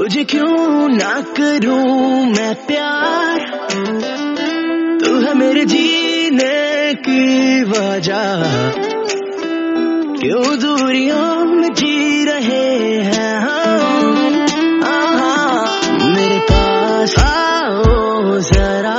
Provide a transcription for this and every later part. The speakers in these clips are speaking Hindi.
तुझे क्यों ना करूं मैं प्यार, तू है मेरे जीने की वजह। क्यों दूरियों में जी रहे हैं हम, मेरे पास आओ जरा,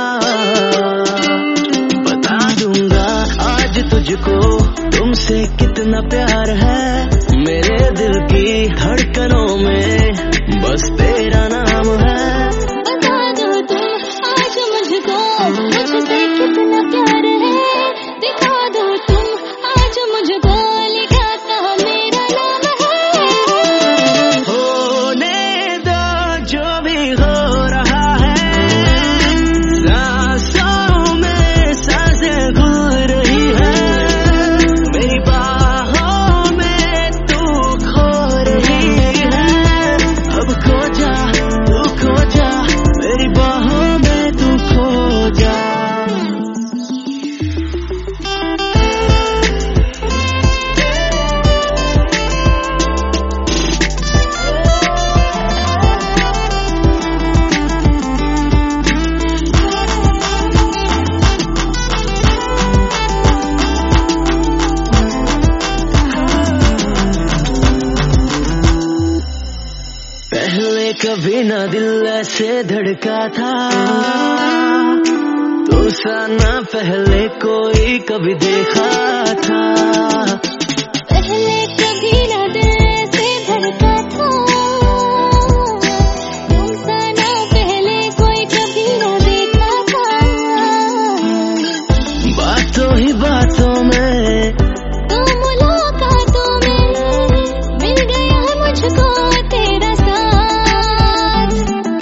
बता दूंगा आज तुझको तुमसे कितना प्यार है। मेरे दिल की धड़कनों में बस तेरा नाम है। बता दो तुम आज मुझको मुझसे कितना प्यार है। दिखा दो तुम आज मुझको लिखा कहाँ मेरा नाम है। होने दो जो भी हो रहा है, सांसों में सांसें घुल रही है। मेरी बाहों में तू खो रही है। अब खो जा तू खो जा, मेरी बाहों में तू खो जा। पहले कभी ना दिल ऐसे धड़का था, तो सा ना पहले कोई कभी देखा था। पहले कभी ना दिल ऐसे धड़का था, तुमसा ना पहले कोई कभी ना देखा था। बातों ही बातों में तो मुलाकातों में मिल गया मुझको तेरा साथ।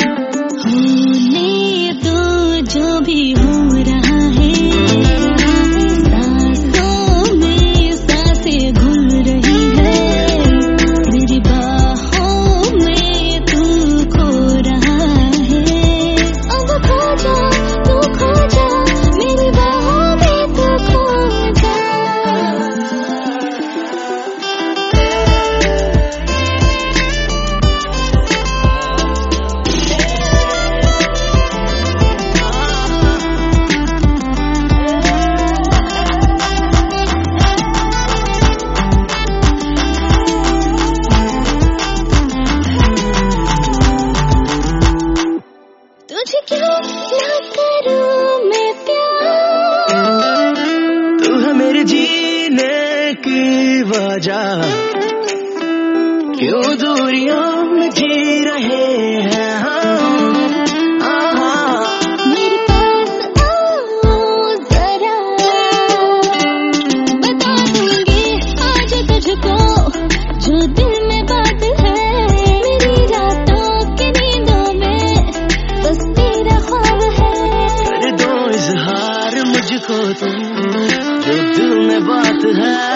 होने दो जो भी हो रहा है, सांसों में सांसें घुल रही है। मेरी बाहों में तू खो रहा है। अब खो जा तू खो जा, मेरी बाहों में तू खो जा। तुझे क्यों ना करूं मैं प्यार, तू है मेरे जीने की वजह। क्यों दूरियों में जी रहे हैं हम, मेरे पास आओ जरा, बता दूंगी आज तुझको जो दिल में बात है। मेरी रातों की नींदों में बस तेरा ख्वाब है। कर दो इजहार मुझको तुम, जो दिल में बात है।